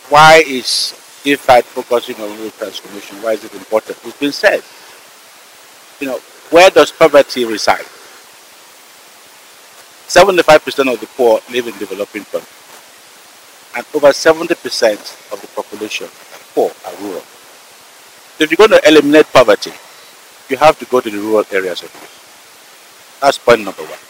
Why is IFAD focusing on rural transformation? Why is it important? It's been said. You know, where does poverty reside? 75% of the poor live in developing countries, and over 70% of the population are poor are rural. So if you're going to eliminate poverty, you have to go to the rural areas of it. That's point number one.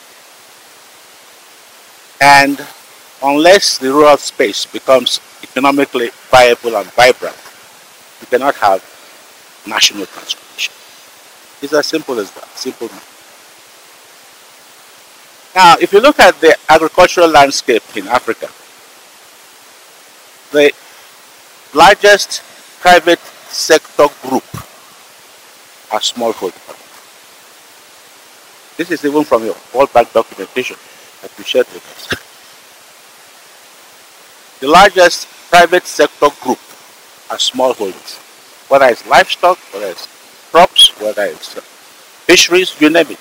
And unless the rural space becomes economically viable and vibrant, you cannot have national transformation. It's as simple as that. Simple. Now, if you look at the agricultural landscape in Africa, the largest private sector group are smallholder farmers. This is even from your World Bank documentation that you shared with us. The largest private sector group are smallholders, whether it's livestock, whether it's crops, whether it's fisheries, you name it.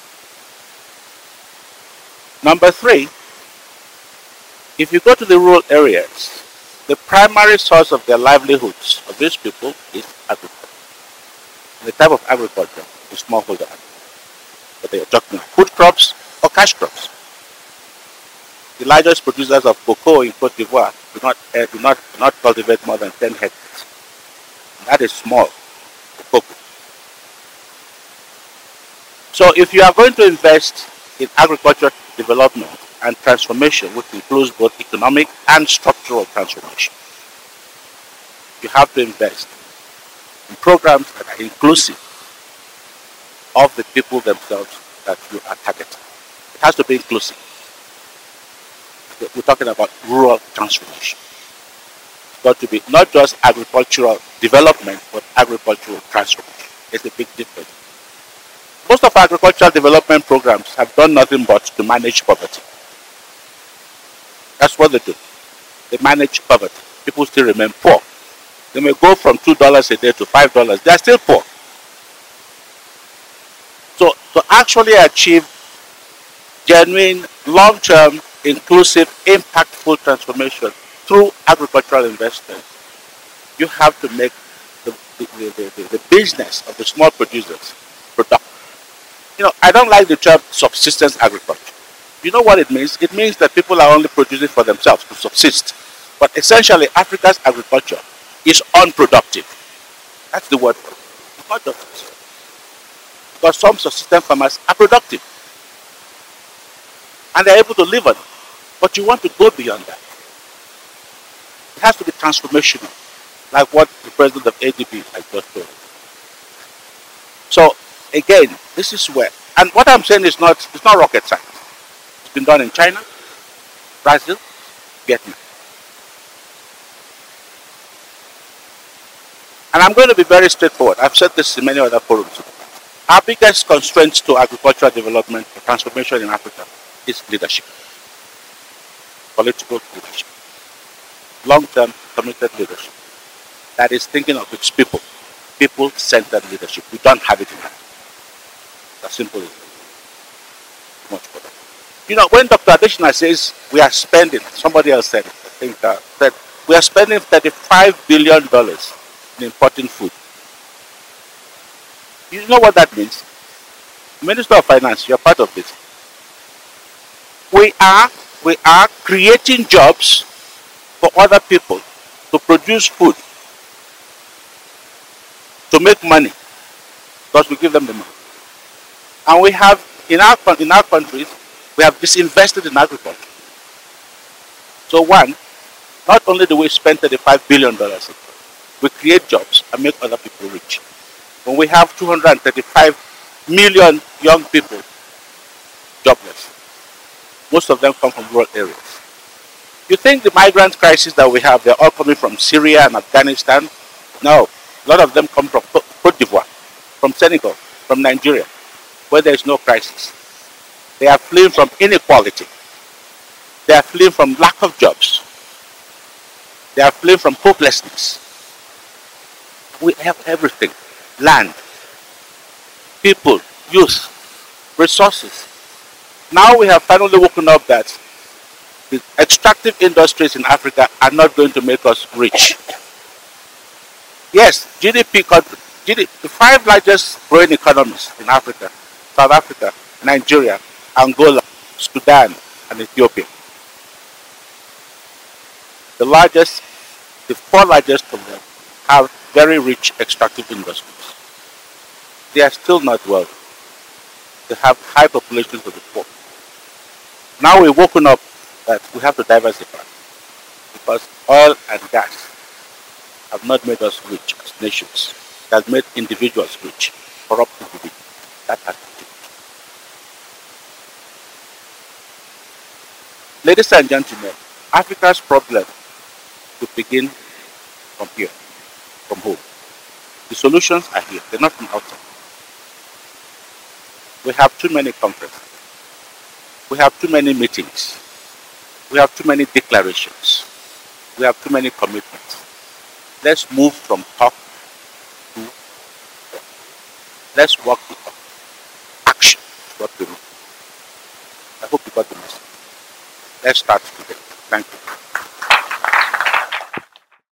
Number three, if you go to the rural areas, the primary source of their livelihoods of these people is agriculture. And the type of agriculture is smallholder agriculture. But they are talking about food crops or cash crops. The largest producers of cocoa in Cote d'Ivoire do not cultivate more than 10 hectares. And that is small for cocoa. So if you are going to invest in agriculture development and transformation, which includes both economic and structural transformation, you have to invest in programs that are inclusive of the people themselves that you are targeting. It has to be inclusive. We're talking about rural transformation. It's got to be not just agricultural development, but agricultural transformation. It's a big difference. Most of our agricultural development programs have done nothing but to manage poverty. That's what they do. They manage poverty. People still remain poor. They may go from $2 a day to $5. They are still poor. So to actually achieve genuine, long-term, inclusive, impactful transformation through agricultural investment, you have to make the business of the small producers productive. I don't like the term subsistence agriculture. You know what it means? It means that people are only producing for themselves to subsist. But essentially, Africa's agriculture is unproductive. That's the word for it. It's not just this. Because some subsistence farmers are productive. And they're able to live on it. But you want to go beyond that. It has to be transformational, like what the president of ADB has just told. So again, this is where, and what I'm saying is it's not rocket science. It's been done in China, Brazil, Vietnam. And I'm going to be very straightforward. I've said this in many other forums. Our biggest constraints to agricultural development or transformation in Africa is leadership. Political leadership. Long-term committed leadership. That is thinking of its people. People-centered leadership. We don't have it in Africa. That's simple. Much better. When Dr. Adeshina says we are spending, somebody else said it, I think, said we are spending $35 billion in importing food. You know what that means? Minister of Finance, you're part of this. We are creating jobs for other people to produce food, to make money, because we give them the money. And we have, in our countries, we have disinvested in agriculture. So one, not only do we spend $35 billion, we create jobs and make other people rich. When we have 235 million young people jobless, most of them come from rural areas. You think the migrant crisis that we have, they're all coming from Syria and Afghanistan? No, a lot of them come from Cote d'Ivoire, from Senegal, from Nigeria, where there is no crisis. They are fleeing from inequality. They are fleeing from lack of jobs. They are fleeing from hopelessness. We have everything. Land, people, youth, resources. Now we have finally woken up that The extractive industries in Africa are not going to make us rich. Yes, the five largest growing economies in Africa: South Africa, Nigeria, Angola, Sudan, and Ethiopia. The four largest of them have very rich extractive industries. They are still not wealthy. They have high populations of the poor. Now we've woken up that we have to diversify because oil and gas have not made us rich as nations. It has made individuals rich, corrupt individuals. That has to change. Ladies and gentlemen, Africa's problem will begin from here, from home. The solutions are here. They're not from outside. We have too many conferences. We have too many meetings. We have too many declarations. We have too many commitments. Let's move from talk to work. Let's work to talk. Action is what we do. I hope you got the message. Let's start today. Thank you.